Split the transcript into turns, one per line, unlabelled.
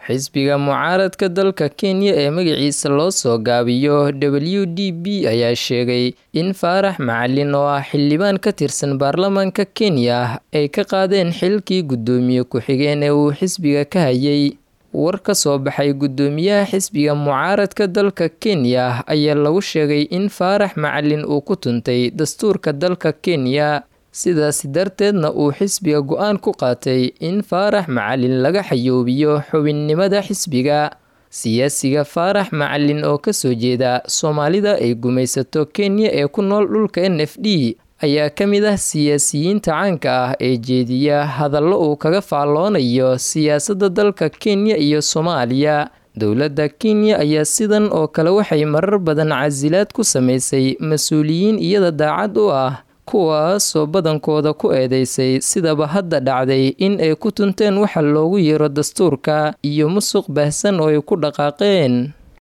xisbiga mucaaradka dalka Kenya ee magaciisa loo soo gaabiyo WDP ayaa sheegay in Faarax Macalin oo ah xildhibaan ka tirsan baarlamaanka Kenya ay ka qaadeen xilkii gudoomiye ku-xigeen ee uu xisbiga ka hayay. War ka soo baxay gudoomiyaha xisbiga mucaaradka dalka Kenya ayaa lagu sheegay in Faarax Macalin uu ku tuntay dastuurka dalka Kenya, sidaas darteedna uu xisbiga go'aan ku qaatay in Faarax Macalin laga xayoobiyo xubinnimada xisbiga. Siyaasiga Faarax Macalin oo ka soo jeeda Soomaalida ay gumaysato Kenya ee ku nool dhulka NFD ayaa ka mid ah siyaasiyiinta caanka ah ee jeediya hadallo uu kaga faalloonayo siyaasadda dalka Kenya iyo Soomaaliya. Dowladda Kenya ayaa sidan oo kale waxay marar badan casilaad ku samaysay mas'uuliyiin iyada daacad u ah, kuwaasoo badankooda ku eedeysay sidaba hadda dhacday in ay ku tunteen waxa loogu yeero dastuurka iyo musuq baahsan oo ay ku dhaqaaqeen.